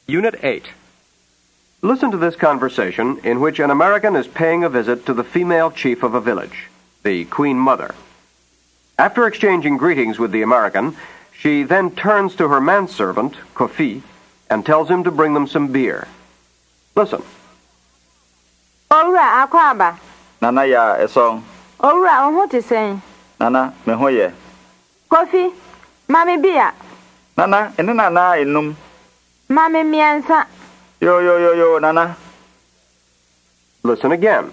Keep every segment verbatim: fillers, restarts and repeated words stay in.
Unit eight. Listen to this conversation in which an American is paying a visit to the female chief of a village, the Queen Mother. After exchanging greetings with the American, she then turns to her manservant, Kofi, and tells him to bring them some beer. Listen. Owura akwaba. Nana ya esong. Owura on what is saying? Nana me hoye. Kofi, mami beer. Nana ene nana enum. Mami miensa. Yo yo yo yo Nana. Listen again.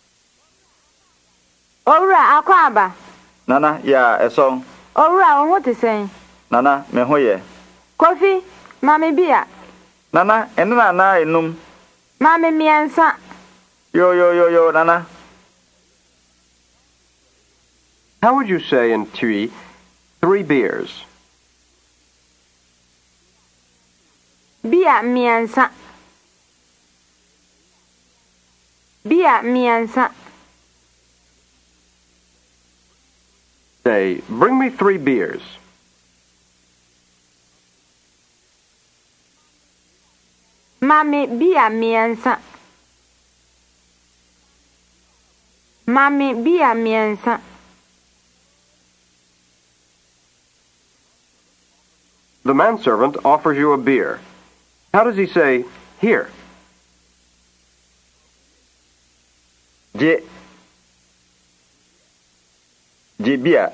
Owura akwaba. Nana ya esong. Owura on what is saying? Nana me hoye. Kofi, mami beer. Nana ene nana enum. Mami miensa. Yo yo yo yo Nana. How would you say in Twi, three beers? Beer miensa. Beer miensa. Say, bring me three beers. Mami beer miensa. Mami beer miensa. The manservant offers you a beer. How does he say, here? Je. Je bia.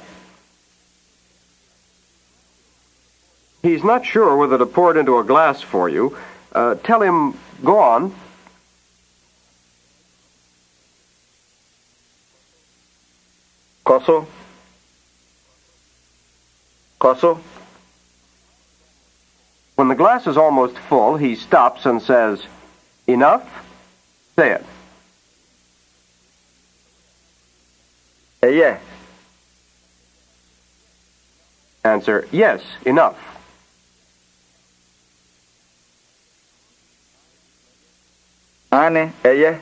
He's not sure whether to pour it into a glass for you. Uh, tell him, go on. Koso. Koso. When the glass is almost full, he stops and says, enough? Say it. Eh yeah. Answer, yes, enough. Ane eh yeah.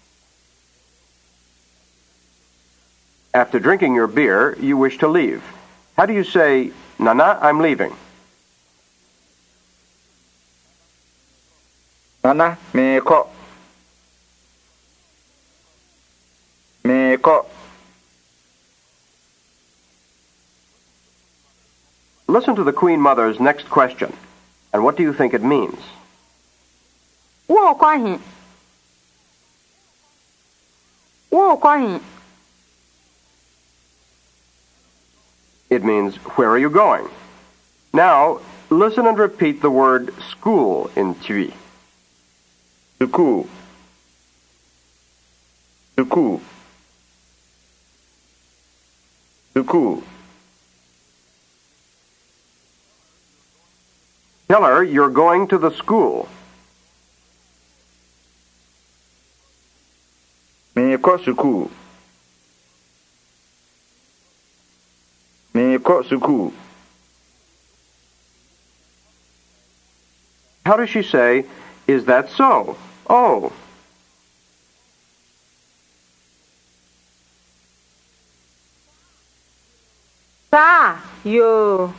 After drinking your beer, you wish to leave. How do you say, Nana, I'm leaving? Nana me ko. Me ko. Listen to the Queen Mother's next question, and what do you think it means? Wo kwahi. Wo kwahi. It means, where are you going? Now, listen and repeat the word school in Twi. Suku. Suku. Suku. Tell her you're going to the school. Me ko suku. Me ko suku. How does she say, is that so? Oh. Sa, yo.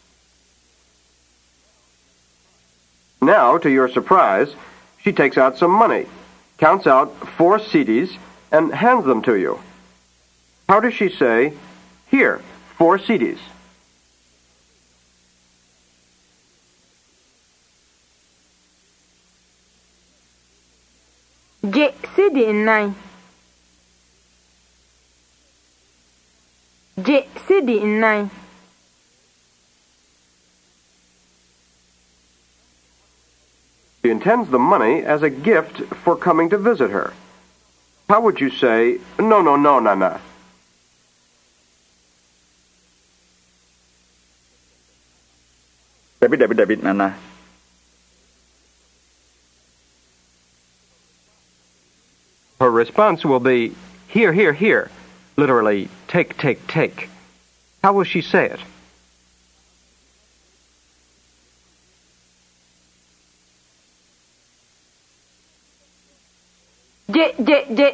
Now, to your surprise, she takes out some money, counts out four cedis, and hands them to you. How does she say, here, four cedis? Je sidi nine. Je sidi nine. She intends the money as a gift for coming to visit her. How would you say, no, no, no, Nana? David, David, David, Nana. Her response will be, here, here, here. Literally, take, take, take. How will she say it? Je, je, je.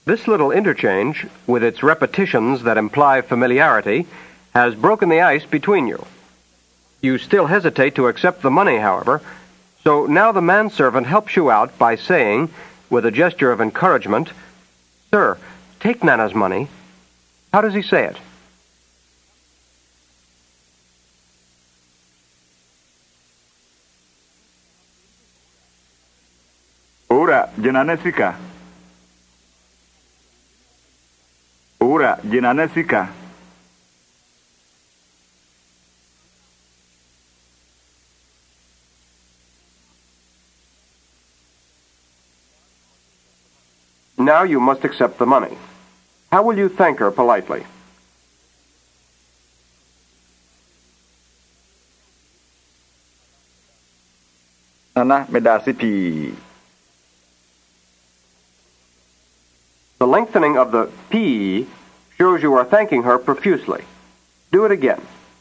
This little interchange, with its repetitions that imply familiarity, has broken the ice between you. You still hesitate to accept the money, however, so now the manservant helps you out by saying, with a gesture of encouragement, "Sir, take Nana's money." How does he say it? Ora, jenana sika. Ora, jenana sika. Now you must accept the money. How will you thank her politely? Nana, medasi pi. The lengthening of the P shows you are thanking her profusely. Do it again.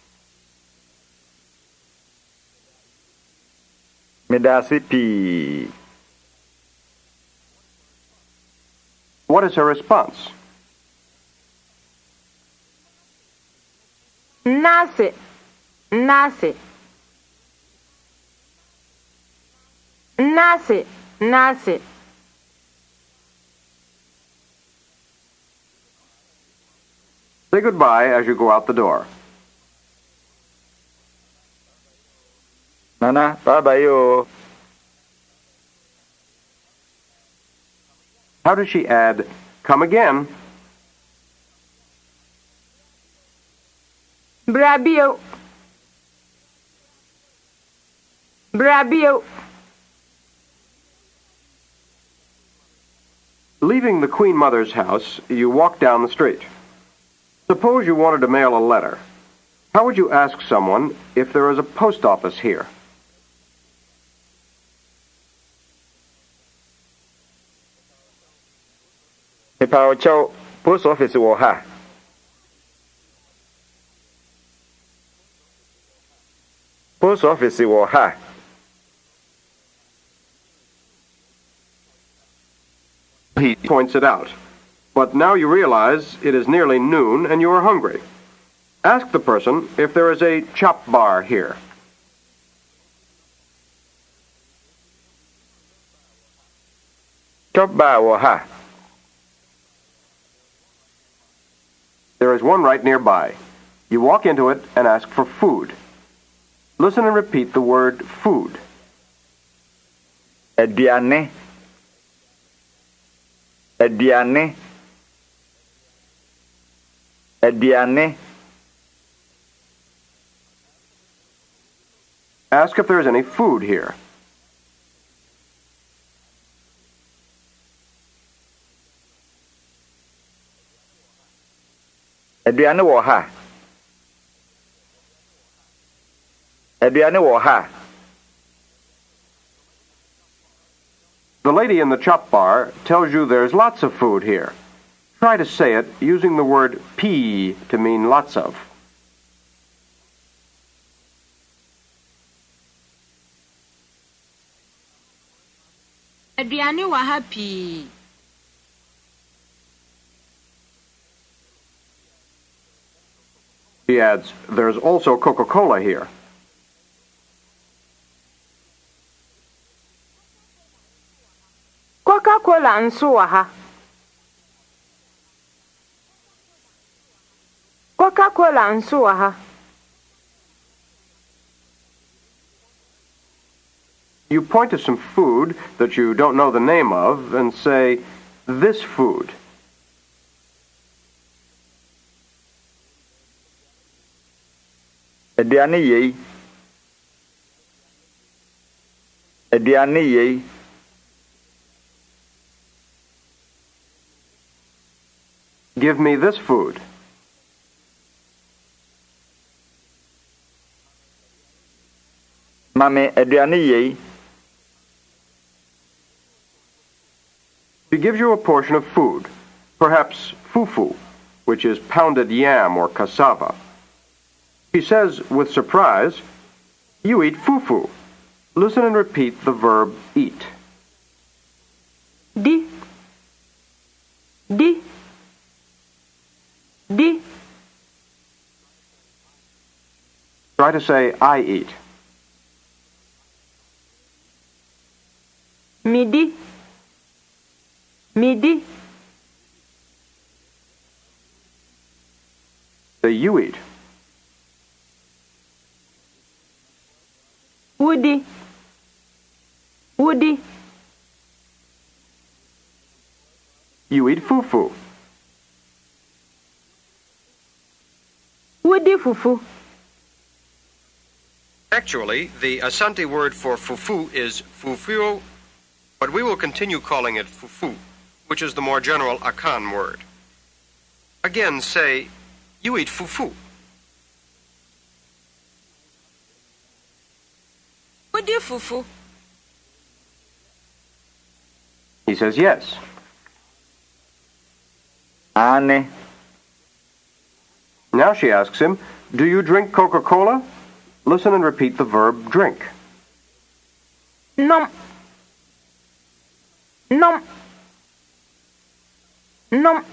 Medasi pi. What is her response? Nase, nase. Nase, nase. Say goodbye as you go out the door. Nana, bye-bye yo. How does she add, "Come again"? Brabio. Brabio. Leaving the Queen Mother's house, you walk down the street. Suppose you wanted to mail a letter. How would you ask someone if there is a post office here? Mepao chow, post office wo ha. Post office wo ha. He points it out. But now you realize it is nearly noon and you are hungry. Ask the person if there is a chop bar here. Chop bar wo ha. There is one right nearby. You walk into it and ask for food. Listen and repeat the word food. Aduane. Aduane. Aduane. Ask if there is any food here. Aduane wo ha. Aduane wo ha. The lady in the chop bar tells you there's lots of food here. Try to say it using the word "p" to mean lots of. Aduane wa happy. She adds, there's also Coca-Cola here. Coca-Cola nso wa ha. Coca-Cola nso wa ha. You point to some food that you don't know the name of and say, this food. Aduane yei. Aduane yei. Give me this food. Mame aduane yei. She gives you a portion of food, perhaps fufu, which is pounded yam or cassava. She says with surprise, "You eat fufu." Listen and repeat the verb eat. Di. Di. Try to say, I eat. Midi. Midi. Say, you eat. Woody. Woody. You eat fufu. Woody fufu. Actually, the Asante word for fufu is fufuo, but we will continue calling it fufu, which is the more general Akan word. Again, say, you eat fufu. Woody fufu. He says yes. Ane. Now she asks him, do you drink Coca-Cola? Listen and repeat the verb drink. Nom. Nom. Nom.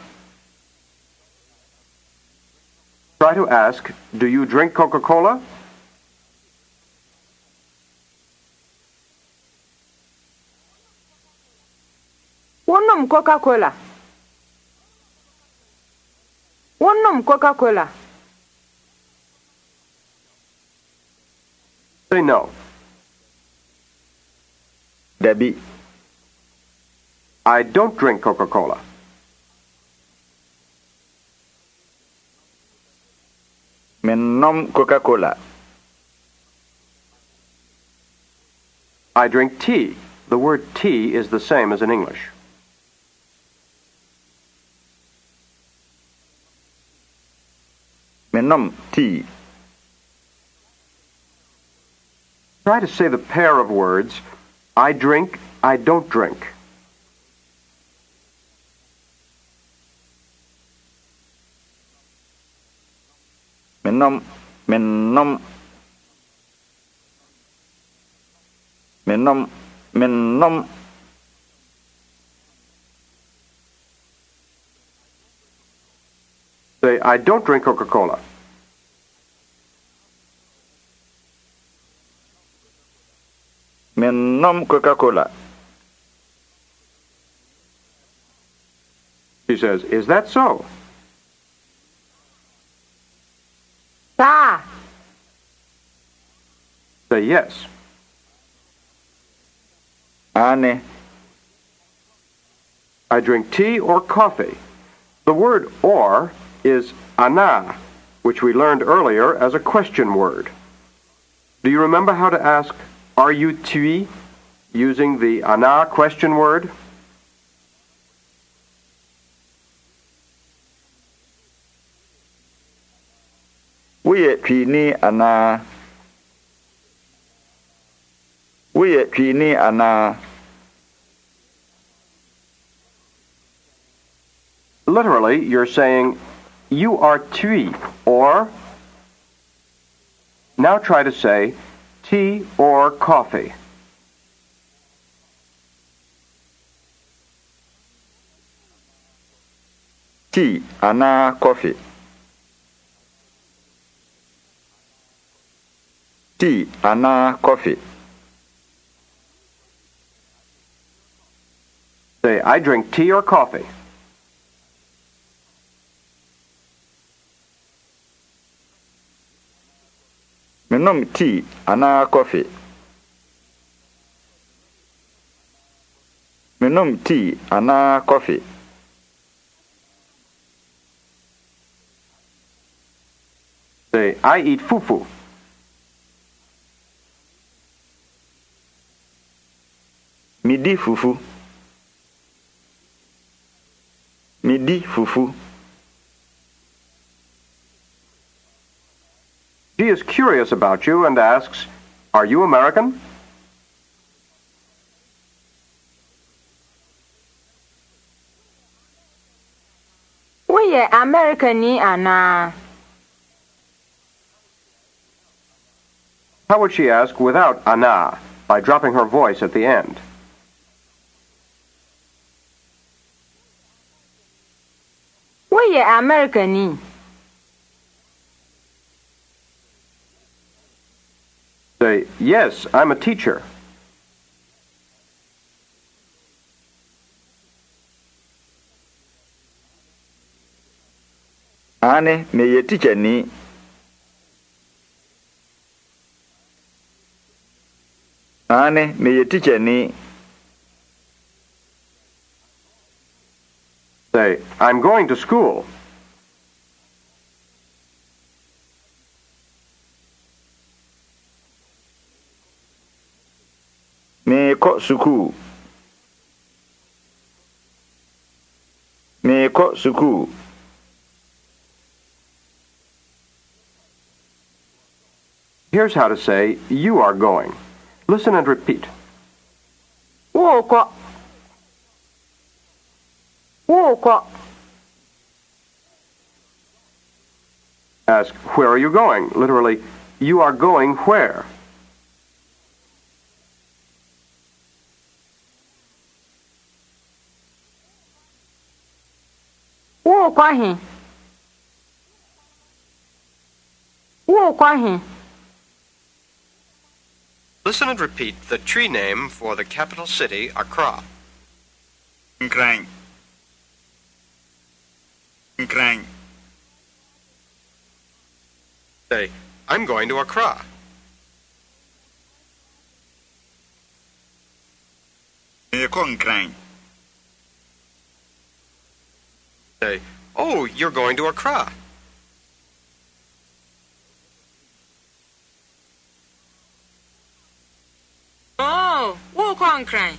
Try to ask, do you drink Coca-Cola? Wonom Coca-Cola. Wonom Coca-Cola. Say no. Dabi. I don't drink Coca-Cola. Mennom Coca-Cola. I drink tea. The word tea is the same as in English. Mennom tea. Try to say the pair of words, I drink, I don't drink. Mennom. Mennom. Mennom. Mennom. Say, I don't drink Coca-Cola. Mennom Coca-Cola. She says, is that so? Sa. Say yes. Ane. I drink tea or coffee. The word or is ana, which we learned earlier as a question word. Do you remember how to ask, are you tui, using the ana question word? Woyɛ twini anaa? Woyɛ twini anaa? Literally, you're saying, you are tui, or... Now try to say, tea or coffee. Tea anaa coffee? Tea anaa coffee? Say, I drink tea or coffee. Menom tea anaa coffee? Menom tea anaa coffee? Say, I eat fufu. Midi fufu. Midi fufu. She is curious about you and asks, are you American? Woyɛ Americani anaa? How would she ask without ana, by dropping her voice at the end? Woyɛ Americani? Say, yes, I'm a teacher. Ane meye teacher ni. Ane meye teacher ni. Say, I'm going to school. Me ko suku. Me ko suku. Here's how to say, you are going. Listen and repeat. Woko. Woko. Ask, where are you going? Literally, you are going where? Wokwahi. Wokwahi. Listen and repeat the tree name for the capital city, Accra. Nkran. Nkran. Say, I'm going to Accra. Me ko nkran. Say, oh, you're going to Accra. Oh, Wokonkran.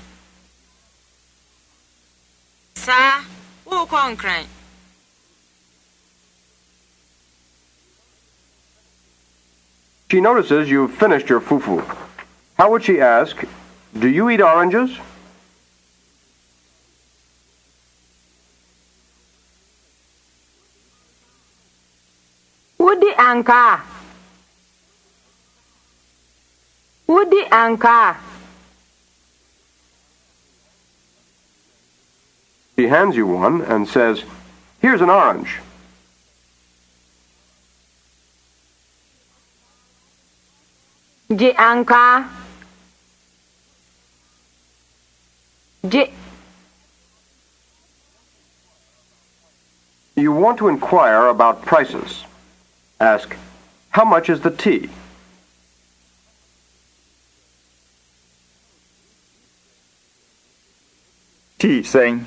Sa, Wokonkran. She notices you've finished your fufu. How would she ask, do you eat oranges? Woody Anka. Woody Anka. She hands you one and says, here's an orange. J Anka. J. You want to inquire about prices. Ask, how much is the tea? Tea saying.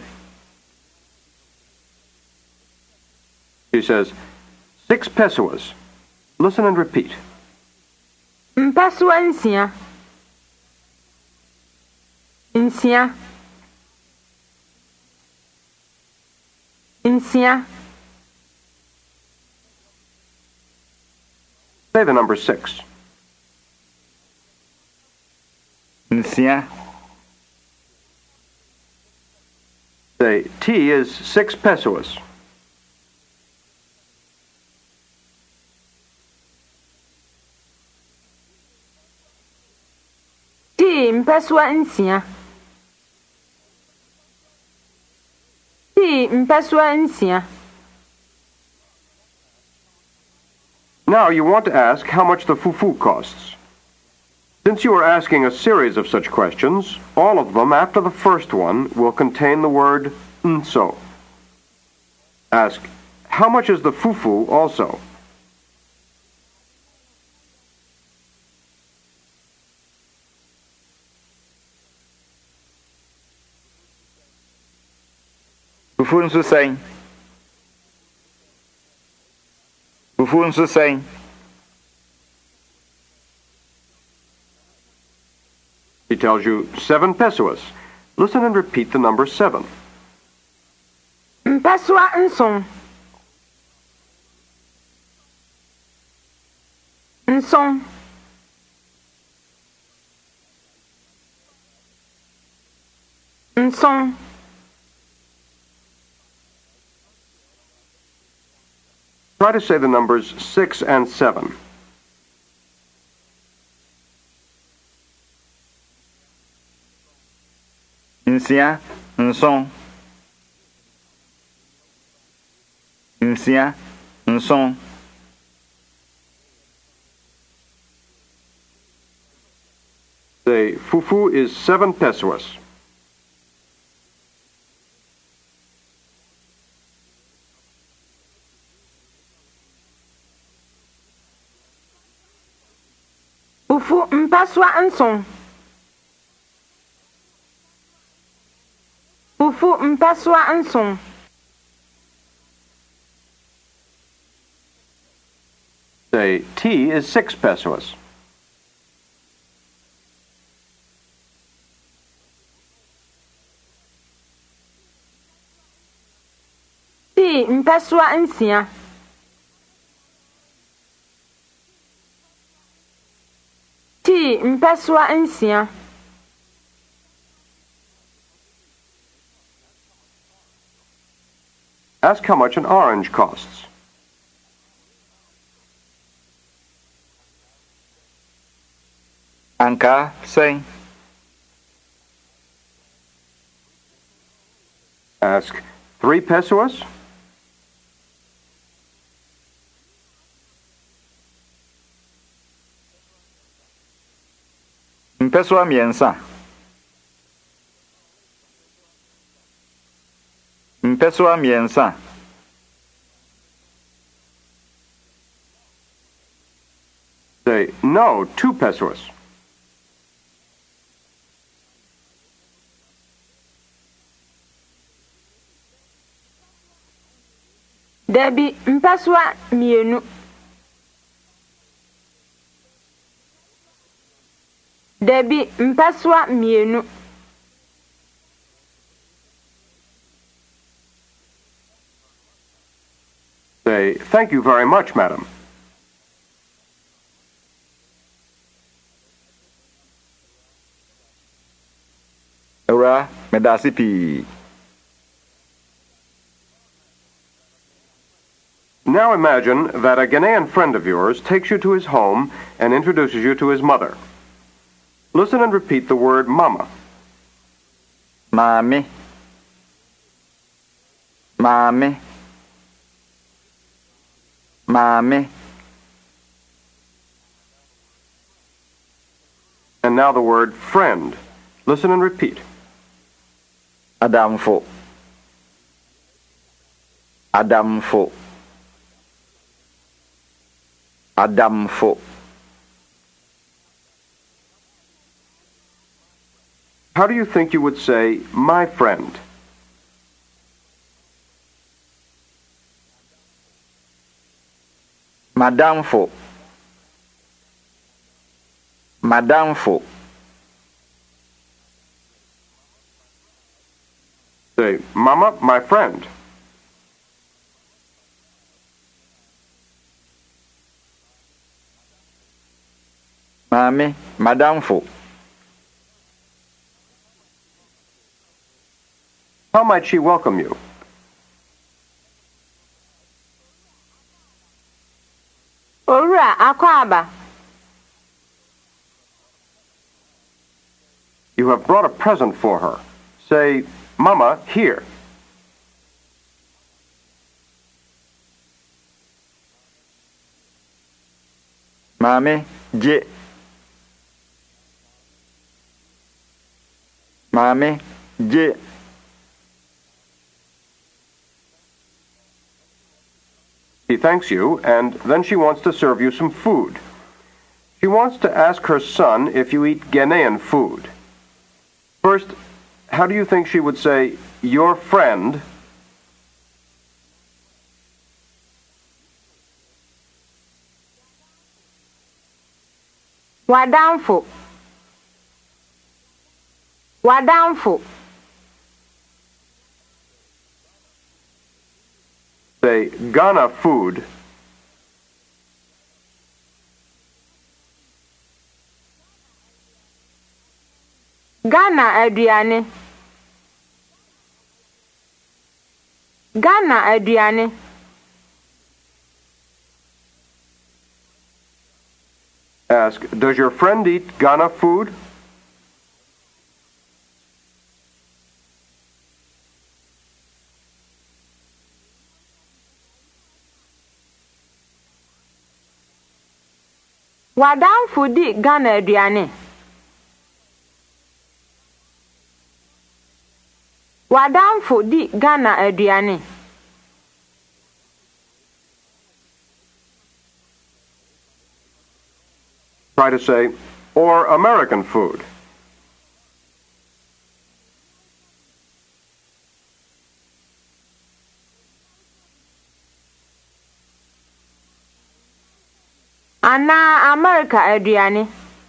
She says, six pesos. Listen and repeat. Mpasua nsia. Nsia. Nsia. Say the number six. Nsia. Say, tea is six pesos. Tea mpasua nsia. Tea mpasua nsia. Now you want to ask how much the fufu costs. Since you are asking a series of such questions, all of them after the first one will contain the word nso. Ask, how much is the fufu also? Fufu nso saying. Fufu nso saying. He tells you seven pesos. Listen and repeat the number seven. Mpasua nson. Nson. Nson. Try to say the numbers six and seven. Nsia. Nson. Nsia. Nson. fufu is seven pesos. Fufu mpaswa nson. Fufu mpaswa nson. Say, tea is six pesos. Tea mpaswa nsia. Tea mpaswa nsia. Ask how much an orange costs. Anka seng. Ask, three pesos? Mpeswa miensa. Mpeswa miensa. Say, no, two pesos. Debbie mpaswa mienu. Debbie mpaswa mienu. Say, thank you very much, madam. Ura medasi pi. Now imagine that a Ghanaian friend of yours takes you to his home and introduces you to his mother. Listen and repeat the word mama. Mami. Mami. Mami. And now the word friend. Listen and repeat. Adamfo. Adamfo. Adamfo. How do you think you would say, my friend? Madamfo. Madamfo. Say, mama, my friend. Mami, madamfo. How might she welcome you? Owura akwaba. You have brought a present for her. Say, mama, here. Mami, je. Mami, je. She thanks you, and then she wants to serve you some food. She wants to ask her son if you eat Ghanaian food. First, how do you think she would say, your friend? Wadamfo. Wadamfo. Say, Ghana food. Ghana aduane. Ghana aduane. Ask, does your friend eat Ghana food? Wadamfo di Ghana aduane. W'adamfo di Ghana aduane. Try to say, or American food. Ana America aduane.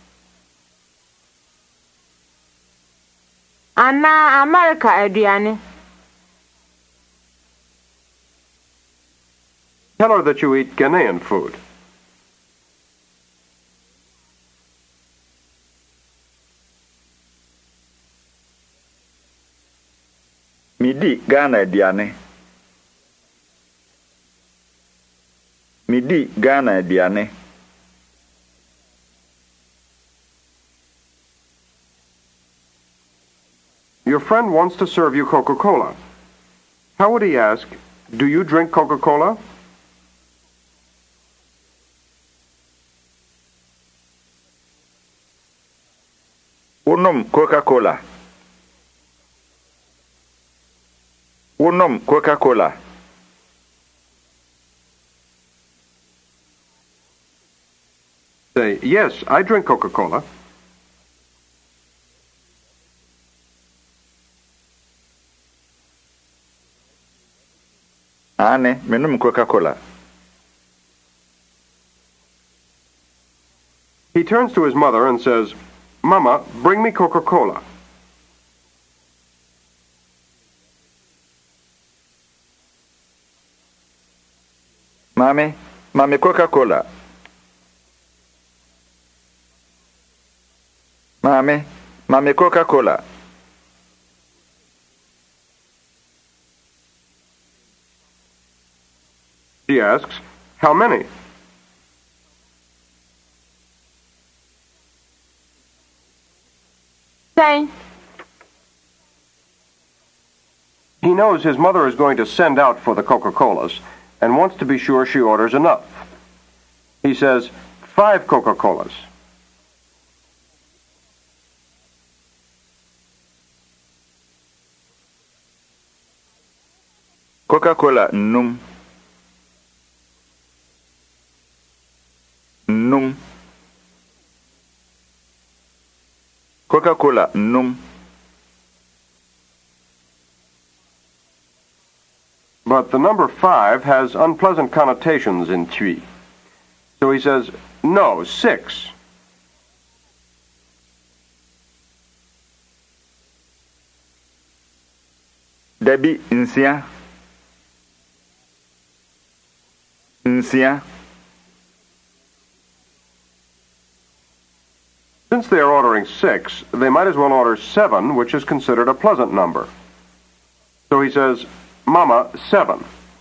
Ana America aduane. Tell her that you eat Ghanaian food. Midi Ghana aduane. Midi Ghana aduane. Your friend wants to serve you Coca-Cola. How would he ask, do you drink Coca-Cola? Wonom Coca-Cola. Wonom Coca-Cola. Say, yes, I drink Coca-Cola. Ane, menum Coca-Cola. He turns to his mother and says, Mama, bring me Coca-Cola. Mami, mami Coca-Cola. Mami, mami Coca-Cola. She asks, how many? Say, He knows his mother is going to send out for the Coca-Colas and wants to be sure she orders enough. He says, five Coca-Colas. Coca-Cola num. Num. Coca-Cola num. But the number five has unpleasant connotations in Twi. So he says, no, six. Debbie nsia. Nsia. Since they are ordering six, they might as well order seven, which is considered a pleasant number. So he says, Mama, seven.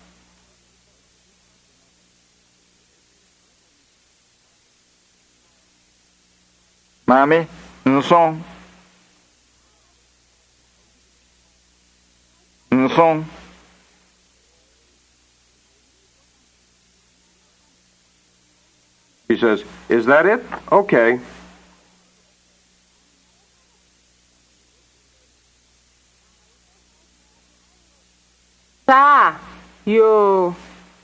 Mami, nson. Nson. He says, is that it? Okay. Sa, yo.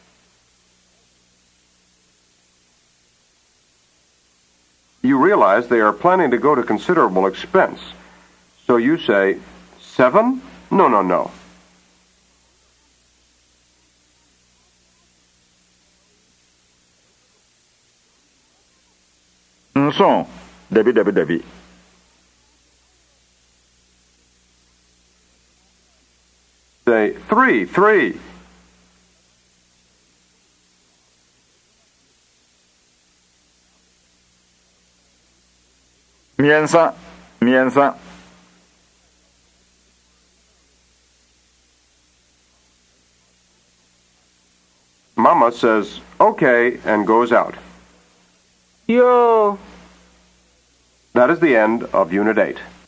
You realize they are planning to go to considerable expense. So you say, seven? No, no, no. Nson. Debbie, Debbie, Debbie. Say, three, three. Miensa. Miensa. Mama says, okay, and goes out. Yo. That is the end of Unit eight.